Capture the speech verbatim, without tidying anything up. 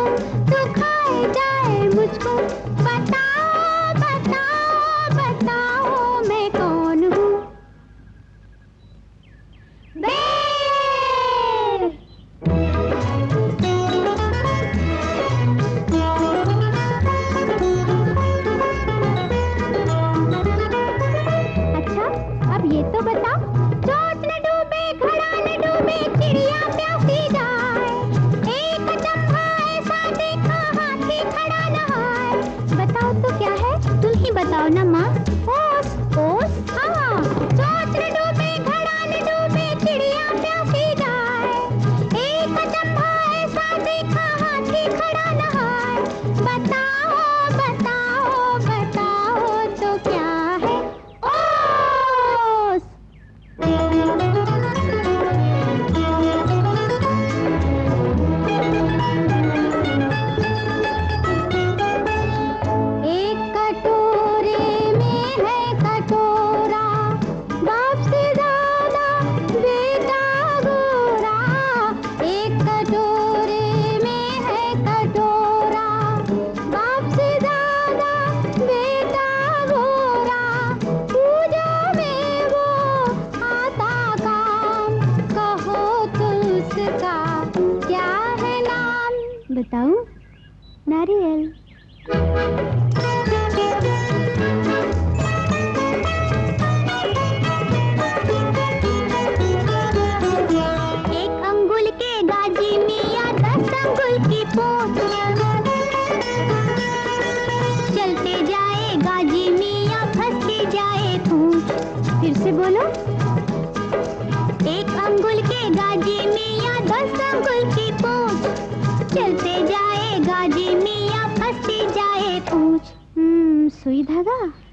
तू खाए जाए मुझको। बताओ बताओ बताओ मैं कौन हूँ? बेर। अच्छा अब ये तो बताओ, चोट न डूबे घड़ा न डूबे चिड़िया प्यासी जाए, एक अचंभा ऐसा देखा हाथी खड़ा नहाए। बताओ तो क्या है, तुम ही बताओ ना माँ। ओस ओस हाँ, चोट न डूबे घड़ा न डूबे चिड़िया प्यासी जाए, एक अचंभा ऐसा देखा हाथी खड़ा नहाए। बताओ बताओ बताओ तो क्या है? ओस। एक कटोरे में है कटोरा, बाप से ज्यादा बेटा गोरा। एक कटोरे में है कटोरा, बाप से ज्यादा बेटा गोरा। पूजा में वो आता काम, कहो तो उसका क्या है नाम? बताऊं? नारियल। एक अंगुल के गाजी मियाँ दस अंगुल की पोंछ, चलते जाए गाजी मियाँ फंसती जाए पूंछ। फिर से बोलो। एक अंगुल के गाजी मियाँ दस अंगुल की पोंछ, चलते जाए गाजी मियाँ फंसती जाए पूंछ। हम्म सुई धागा।